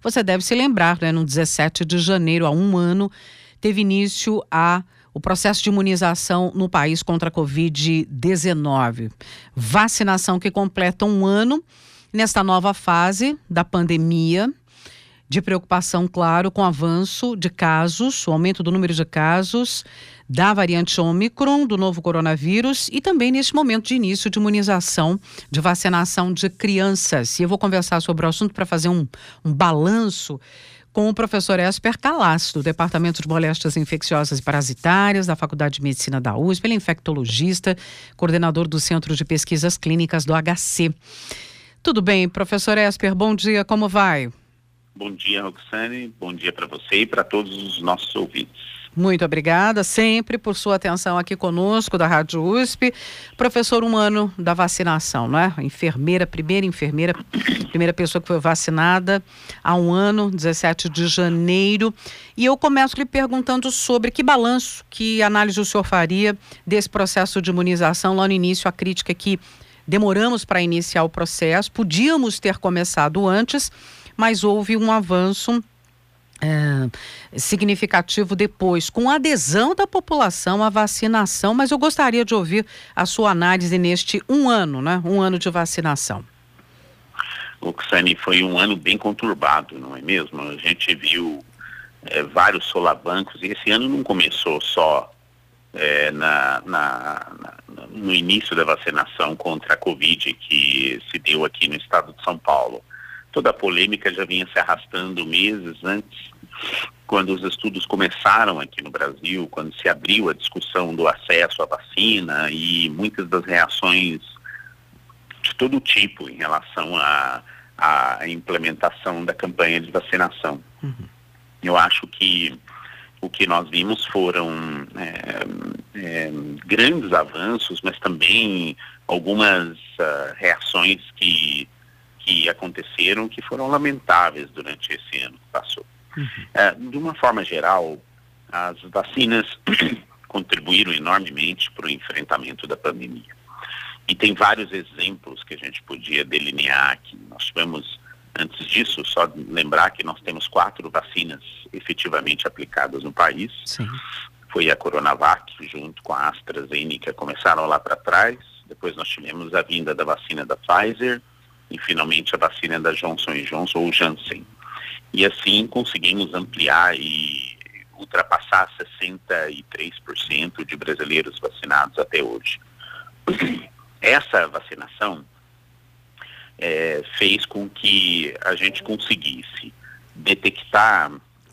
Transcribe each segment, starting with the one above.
Você deve se lembrar, né, no 17 de janeiro, há um ano, teve início o processo de imunização no país contra a Covid-19. Vacinação que completa um ano nesta nova fase da pandemia, de preocupação, claro, com o avanço de casos, o aumento do número de casos da variante Ômicron, do novo coronavírus, e também neste momento de início de imunização, de vacinação de crianças. E eu vou conversar sobre o assunto para fazer um balanço com o professor Esper Calas, do Departamento de Moléstias Infecciosas e Parasitárias da Faculdade de Medicina da USP. Ele é infectologista, coordenador do Centro de Pesquisas Clínicas do HC. Tudo bem, professor Esper, bom dia, como vai? Bom dia, Roxane. Bom dia para você e para todos os nossos ouvintes. Muito obrigada sempre por sua atenção aqui conosco da Rádio USP. Professor, um ano da vacinação, não é? Primeira pessoa que foi vacinada há um ano, 17 de janeiro. E eu começo lhe perguntando sobre que balanço, que análise o senhor faria desse processo de imunização. Lá no início, a crítica é que demoramos para iniciar o processo, podíamos ter começado antes, mas houve um avanço significativo depois, com adesão da população à vacinação, mas eu gostaria de ouvir a sua análise neste um ano, né? Um ano de vacinação. Roxane, foi um ano bem conturbado, não é mesmo? A gente viu vários solavancos, e esse ano não começou só no início da vacinação contra a Covid que se deu aqui no estado de São Paulo. Toda a polêmica já vinha se arrastando meses antes, quando os estudos começaram aqui no Brasil, quando se abriu a discussão do acesso à vacina e muitas das reações de todo tipo em relação à implementação da campanha de vacinação. Uhum. Eu acho que o que nós vimos foram grandes avanços, mas também algumas reações que aconteceram, que foram lamentáveis durante esse ano que passou. Uhum. De uma forma geral, as vacinas contribuíram enormemente para o enfrentamento da pandemia. E tem vários exemplos que a gente podia delinear aqui. Nós tivemos, antes disso, só lembrar que nós temos 4 vacinas efetivamente aplicadas no país. Sim. Foi a Coronavac, junto com a AstraZeneca, começaram lá para trás. Depois nós tivemos a vinda da vacina da Pfizer, e finalmente a vacina da Johnson & Johnson ou Janssen. E assim conseguimos ampliar e ultrapassar 63% de brasileiros vacinados até hoje. Essa vacinação fez com que a gente conseguisse detectar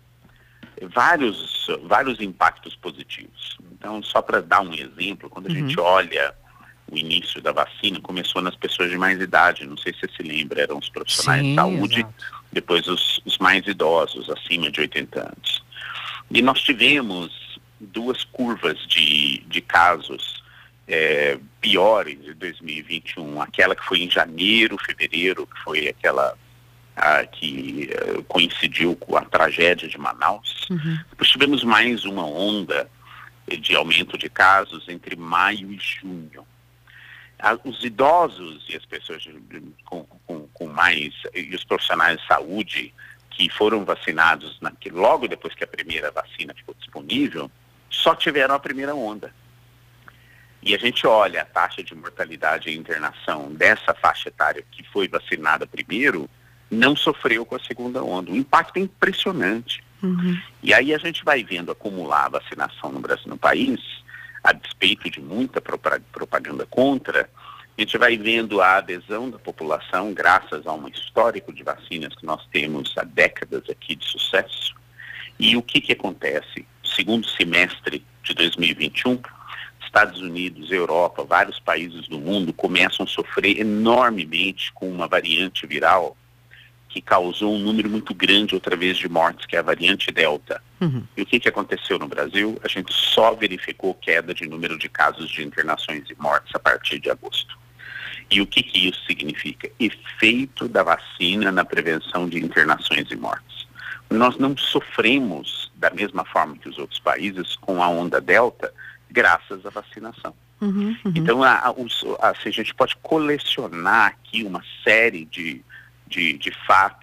vários impactos positivos. Então, só para dar um exemplo, quando a gente olha o início da vacina, começou nas pessoas de mais idade, não sei se você se lembra, eram os profissionais de saúde, exato. Depois os mais idosos, acima de 80 anos. E nós tivemos 2 curvas de casos piores de 2021, aquela que foi em janeiro, fevereiro, que foi aquela que coincidiu com a tragédia de Manaus. Uhum. Depois tivemos mais uma onda de aumento de casos entre maio e junho. Os idosos e as pessoas com mais, e os profissionais de saúde que foram vacinados logo depois que a primeira vacina ficou disponível, só tiveram a primeira onda. E a gente olha a taxa de mortalidade e internação dessa faixa etária que foi vacinada primeiro, não sofreu com a segunda onda. O impacto é impressionante. Uhum. E aí a gente vai vendo acumular a vacinação no Brasil, no país, a despeito de muita propaganda contra, a gente vai vendo a adesão da população, graças a um histórico de vacinas que nós temos há décadas aqui de sucesso. E o que acontece? Segundo semestre de 2021, Estados Unidos, Europa, vários países do mundo começam a sofrer enormemente com uma variante viral que causou um número muito grande, outra vez, de mortes, que é a variante Delta. Uhum. E o que aconteceu no Brasil? A gente só verificou queda de número de casos de internações e mortes a partir de agosto. E o que isso significa? Efeito da vacina na prevenção de internações e mortes. Nós não sofremos da mesma forma que os outros países com a onda Delta, graças à vacinação. Uhum, uhum. Então, a gente pode colecionar aqui uma série de fatos,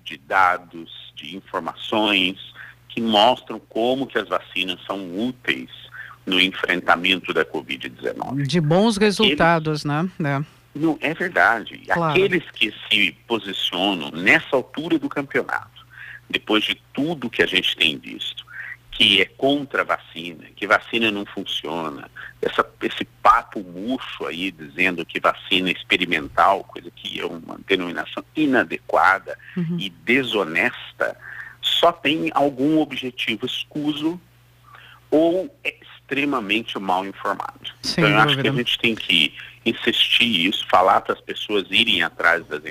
de dados, de informações que mostram como que as vacinas são úteis no enfrentamento da Covid-19. De bons resultados, né? Não, é verdade. Claro. Aqueles que se posicionam nessa altura do campeonato, depois de tudo que a gente tem visto, que é contra a vacina, que vacina não funciona, esse papo murcho aí dizendo que vacina é experimental, coisa que é uma denominação inadequada e desonesta, só tem algum objetivo escuso ou é extremamente mal informado. Então eu acho que a gente tem que insistir isso, falar para as pessoas irem atrás das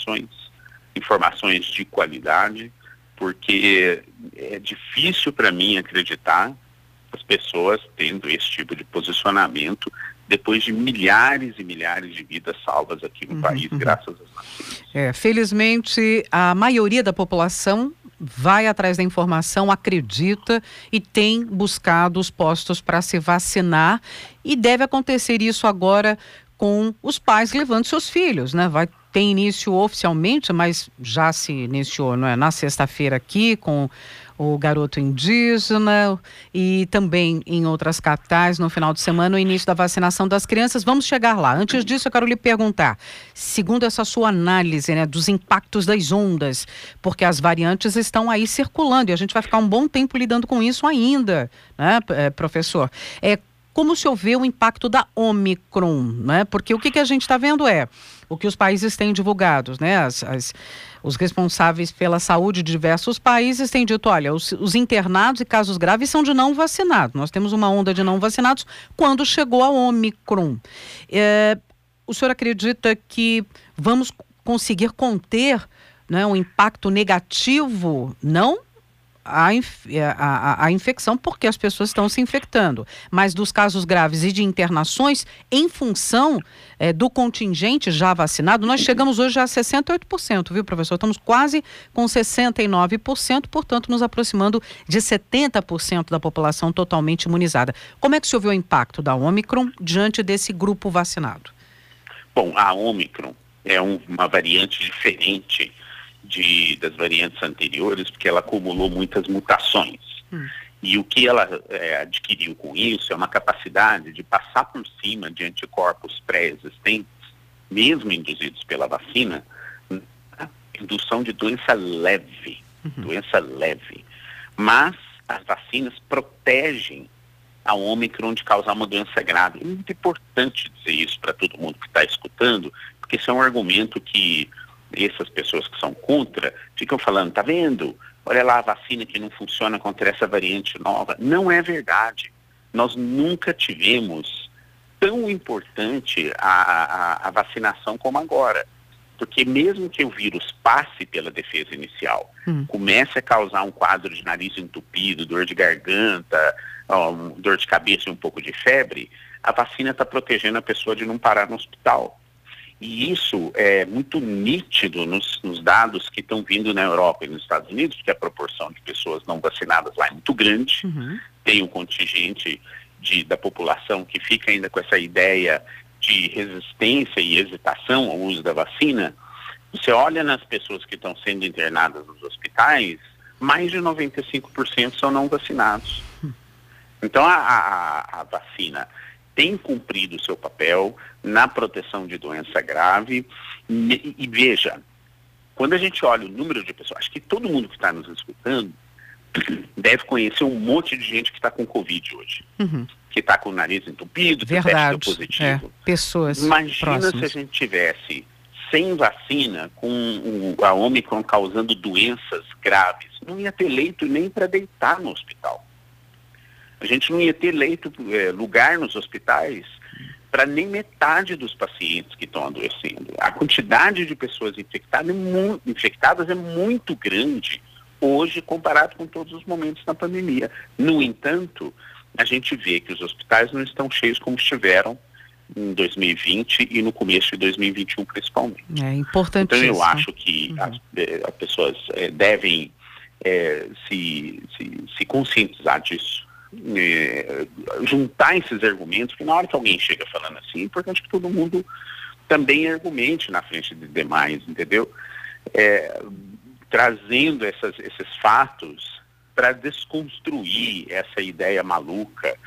informações de qualidade, porque é difícil para mim acreditar as pessoas tendo esse tipo de posicionamento depois de milhares e milhares de vidas salvas aqui no país, graças às vacinas. Felizmente, a maioria da população vai atrás da informação, acredita e tem buscado os postos para se vacinar, e deve acontecer isso agora com os pais levando seus filhos, né? Tem início oficialmente, mas já se iniciou, não é? Na sexta-feira aqui com o garoto indígena e também em outras capitais no final de semana o início da vacinação das crianças. Vamos chegar lá. Antes disso, eu quero lhe perguntar, segundo essa sua análise, né, dos impactos das ondas, porque as variantes estão aí circulando e a gente vai ficar um bom tempo lidando com isso ainda, né, professor? Como o senhor vê o impacto da Omicron, né? Porque o que a gente está vendo o que os países têm divulgado, né? Os responsáveis pela saúde de diversos países têm dito, olha, os internados e casos graves são de não vacinados. Nós temos uma onda de não vacinados quando chegou a Omicron. O senhor acredita que vamos conseguir conter, né, um impacto negativo? Não a infecção, porque as pessoas estão se infectando, mas dos casos graves e de internações, em função do contingente já vacinado, nós chegamos hoje a 68%, viu, professor? Estamos quase com 69%, portanto, nos aproximando de 70% da população totalmente imunizada. Como é que o senhor viu o impacto da Omicron diante desse grupo vacinado? Bom, a Omicron é uma variante diferente das variantes anteriores, porque ela acumulou muitas mutações. E o que ela adquiriu com isso é uma capacidade de passar por cima de anticorpos pré-existentes, mesmo induzidos pela vacina, a indução de doença leve. Mas as vacinas protegem a Omicron de causar uma doença grave. É muito importante dizer isso para todo mundo que está escutando, porque esse é um argumento que essas pessoas que são contra ficam falando, tá vendo? Olha lá a vacina que não funciona contra essa variante nova. Não é verdade. Nós nunca tivemos tão importante a vacinação como agora. Porque mesmo que o vírus passe pela defesa inicial, comece a causar um quadro de nariz entupido, dor de garganta, dor de cabeça e um pouco de febre, a vacina está protegendo a pessoa de não parar no hospital. E isso é muito nítido nos dados que estão vindo na Europa e nos Estados Unidos, porque a proporção de pessoas não vacinadas lá é muito grande. Tem um contingente da população que fica ainda com essa ideia de resistência e hesitação ao uso da vacina. Você olha nas pessoas que estão sendo internadas nos hospitais, mais de 95% são não vacinados. Então a vacina tem cumprido o seu papel na proteção de doença grave. E veja, quando a gente olha o número de pessoas, acho que todo mundo que está nos escutando deve conhecer um monte de gente que está com Covid hoje. Que está com o nariz entupido, que testa positivo. Pessoas Imagina próximas. Se a gente tivesse sem vacina, com a Omicron causando doenças graves. Não ia ter leito nem para deitar no hospital. A gente não ia ter lugar nos hospitais para nem metade dos pacientes que estão adoecendo. A quantidade de pessoas infectadas é muito grande hoje comparado com todos os momentos da pandemia. No entanto, a gente vê que os hospitais não estão cheios como estiveram em 2020 e no começo de 2021 principalmente. É importantíssimo. Então eu acho que as pessoas devem se conscientizar disso. Juntar esses argumentos, que na hora que alguém chega falando assim, é importante que todo mundo também argumente na frente de demais, entendeu? trazendo esses fatos para desconstruir essa ideia maluca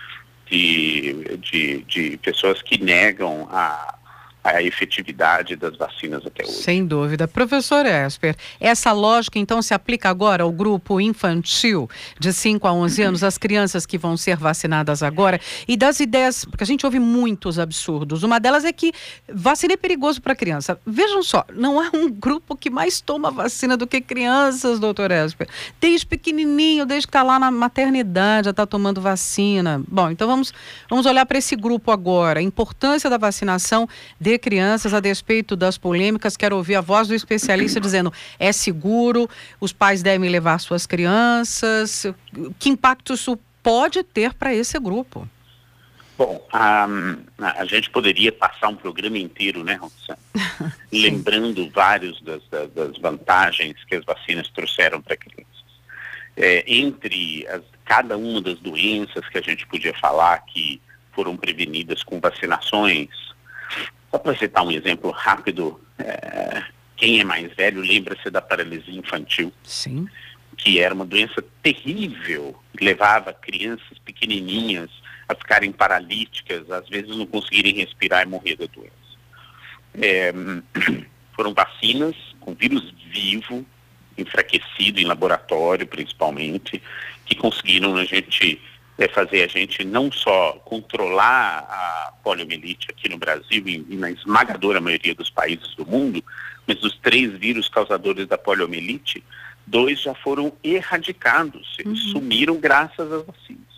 de pessoas que negam a efetividade das vacinas até hoje. Sem dúvida. Professor Esper, essa lógica então se aplica agora ao grupo infantil de 5 a 11 anos, as crianças que vão ser vacinadas agora, e das ideias, porque a gente ouve muitos absurdos. Uma delas é que vacina é perigoso para criança. Vejam só, não há um grupo que mais toma vacina do que crianças, doutor Esper. Desde pequenininho, desde que está lá na maternidade, já está tomando vacina. Bom, então vamos olhar para esse grupo agora. A importância da vacinação de crianças, a despeito das polêmicas. Quero ouvir a voz do especialista dizendo: é seguro, os pais devem levar suas crianças. Que impacto isso pode ter para esse grupo? Bom, a gente poderia passar um programa inteiro, né, Roxana? Lembrando vários das vantagens que as vacinas trouxeram para crianças. Entre cada uma das doenças que a gente podia falar que foram prevenidas com vacinações. Só para citar um exemplo rápido, quem é mais velho lembra-se da paralisia infantil. Sim. Que era uma doença terrível, levava crianças pequenininhas a ficarem paralíticas, às vezes não conseguirem respirar e morrer da doença. Foram vacinas com vírus vivo, enfraquecido em laboratório principalmente, que conseguiram fazer a gente não só controlar a poliomielite aqui no Brasil e na esmagadora maioria dos países do mundo, mas dos 3 vírus causadores da poliomielite, 2 já foram erradicados, eles sumiram graças às vacinas.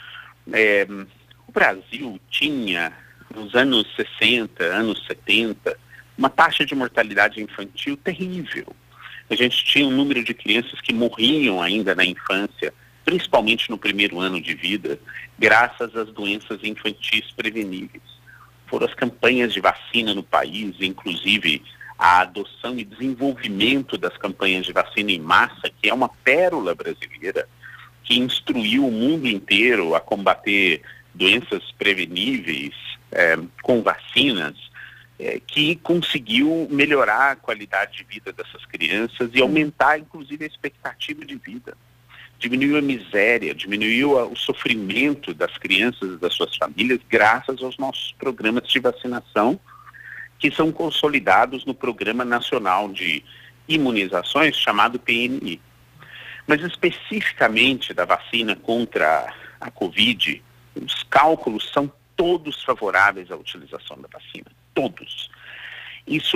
O Brasil tinha, nos anos 60, anos 70, uma taxa de mortalidade infantil terrível. A gente tinha um número de crianças que morriam ainda na infância, principalmente no primeiro ano de vida, graças às doenças infantis preveníveis. Foram as campanhas de vacina no país, inclusive a adoção e desenvolvimento das campanhas de vacina em massa, que é uma pérola brasileira, que instruiu o mundo inteiro a combater doenças preveníveis com vacinas, que conseguiu melhorar a qualidade de vida dessas crianças e aumentar, inclusive, a expectativa de vida. Diminuiu a miséria, diminuiu o sofrimento das crianças e das suas famílias, graças aos nossos programas de vacinação, que são consolidados no Programa Nacional de Imunizações, chamado PNI. Mas especificamente da vacina contra a Covid, os cálculos são todos favoráveis à utilização da vacina, todos. Isso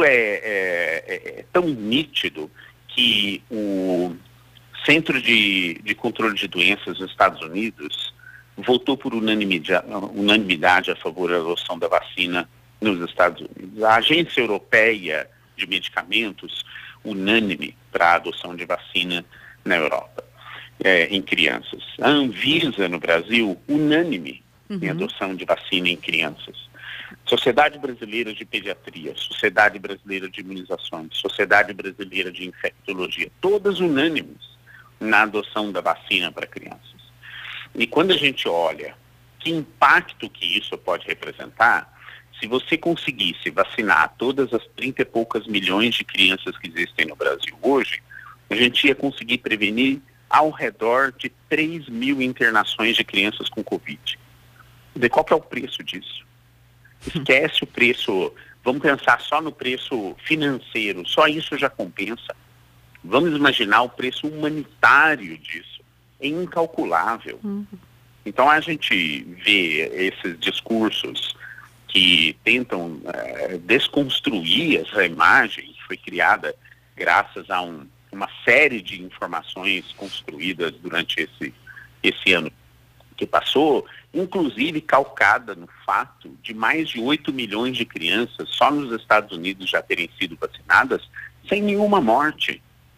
é tão nítido que o Centro de Controle de Doenças dos Estados Unidos votou por unanimidade a favor da adoção da vacina nos Estados Unidos. A Agência Europeia de Medicamentos, unânime para a adoção de vacina na Europa, em crianças. A Anvisa, no Brasil, unânime em adoção de vacina em crianças. Sociedade Brasileira de Pediatria, Sociedade Brasileira de Imunizações, Sociedade Brasileira de Infectologia, todas unânimes na adoção da vacina para crianças. E quando a gente olha que impacto que isso pode representar, se você conseguisse vacinar todas as 30 e poucas milhões de crianças que existem no Brasil hoje, a gente ia conseguir prevenir ao redor de 3 mil internações de crianças com Covid. Qual que é o preço disso? Esquece o preço, vamos pensar só no preço financeiro, só isso já compensa. Vamos imaginar o preço humanitário disso. É incalculável. Então a gente vê esses discursos que tentam desconstruir essa imagem que foi criada graças a uma série de informações construídas durante esse ano que passou, inclusive calcada no fato de mais de 8 milhões de crianças só nos Estados Unidos já terem sido vacinadas sem nenhuma morte.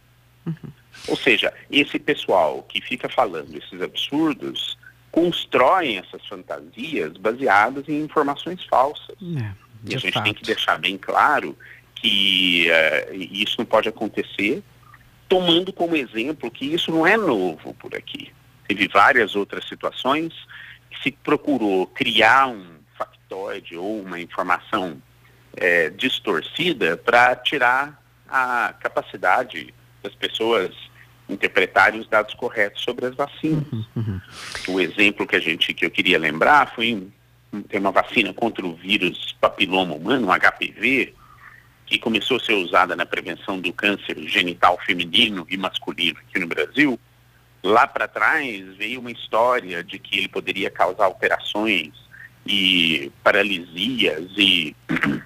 Ou seja, esse pessoal que fica falando esses absurdos constroem essas fantasias baseadas em informações falsas. E a gente tem que deixar bem claro que isso não pode acontecer, tomando como exemplo que isso não é novo por aqui. Teve várias outras situações que se procurou criar um factoide ou uma informação distorcida para tirar a capacidade das pessoas interpretarem os dados corretos sobre as vacinas. O exemplo que eu queria lembrar foi tem uma vacina contra o vírus papiloma humano, HPV, que começou a ser usada na prevenção do câncer genital feminino e masculino aqui no Brasil. Lá para trás veio uma história de que ele poderia causar alterações e paralisias e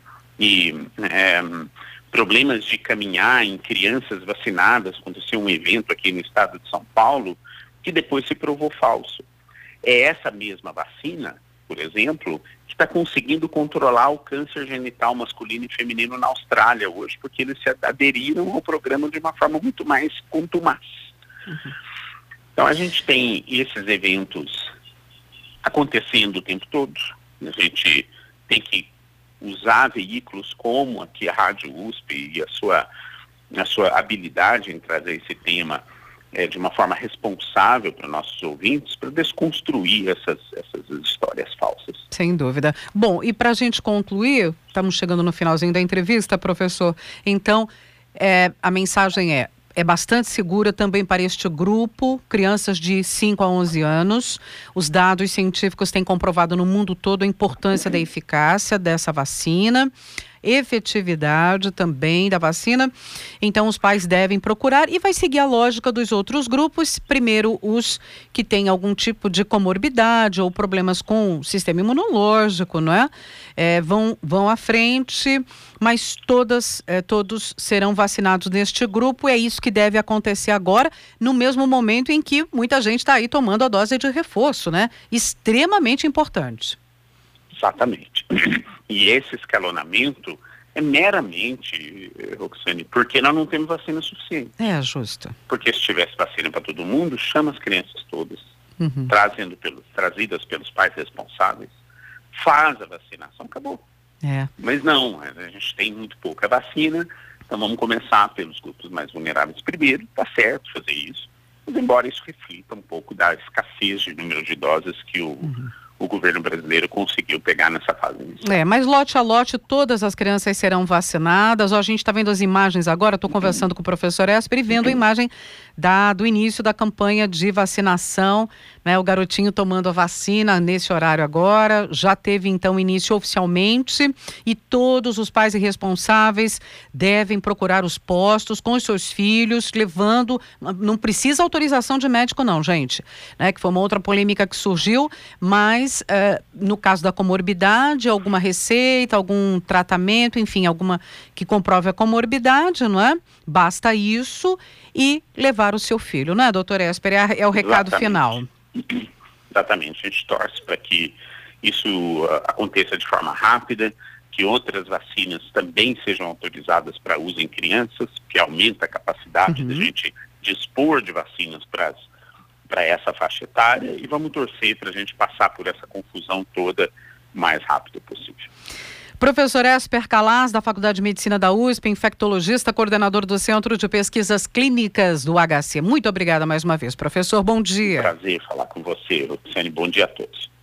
problemas de caminhar em crianças vacinadas. Aconteceu um evento aqui no estado de São Paulo que depois se provou falso. É essa mesma vacina, por exemplo, que está conseguindo controlar o câncer genital masculino e feminino na Austrália hoje, porque eles se aderiram ao programa de uma forma muito mais contumaz. Então a gente tem esses eventos acontecendo o tempo todo. A gente tem que usar veículos como aqui a Rádio USP e a sua habilidade em trazer esse tema de uma forma responsável para nossos ouvintes, para desconstruir essas histórias falsas. Sem dúvida. Bom, e para a gente concluir, estamos chegando no finalzinho da entrevista, professor, então a mensagem é bastante segura também para este grupo, crianças de 5 a 11 anos. Os dados científicos têm comprovado no mundo todo a importância da eficácia dessa vacina, efetividade também da vacina. Então os pais devem procurar e vai seguir a lógica dos outros grupos. Primeiro os que têm algum tipo de comorbidade ou problemas com o sistema imunológico, não é? Vão à frente, mas todos serão vacinados neste grupo. É isso que deve acontecer agora, no mesmo momento em que muita gente está aí tomando a dose de reforço, né? Extremamente importante. Exatamente. E esse escalonamento é meramente, Roxane, porque nós não temos vacina suficiente. É justo. Porque se tivesse vacina para todo mundo, chama as crianças todas, trazidas pelos pais responsáveis, faz a vacinação, acabou. Mas não, a gente tem muito pouca vacina, então vamos começar pelos grupos mais vulneráveis primeiro, tá certo fazer isso, mas embora isso reflita um pouco da escassez de número de doses que o governo brasileiro conseguiu pegar nessa fase inicial. Mas lote a lote, todas as crianças serão vacinadas. A gente está vendo as imagens agora, estou conversando com o professor Esper e vendo a imagem do início da campanha de vacinação, né? O garotinho tomando a vacina nesse horário agora, já teve então início oficialmente e todos os pais e responsáveis devem procurar os postos com os seus filhos, levando, não precisa autorização de médico não, gente, né? Que foi uma outra polêmica que surgiu, mas no caso da comorbidade, alguma receita, algum tratamento, enfim, alguma que comprove a comorbidade, não é? Basta isso e levar o seu filho, não é, doutor Esper? É o recado final. Exatamente, a gente torce para que isso aconteça de forma rápida, que outras vacinas também sejam autorizadas para uso em crianças, que aumenta a capacidade da gente dispor de vacinas para essa faixa etária, e vamos torcer para a gente passar por essa confusão toda o mais rápido possível. Professor Esper Calaz, da Faculdade de Medicina da USP, infectologista, coordenador do Centro de Pesquisas Clínicas do HC. Muito obrigada mais uma vez, professor. Bom dia. Prazer falar com você, Roxane. Bom dia a todos.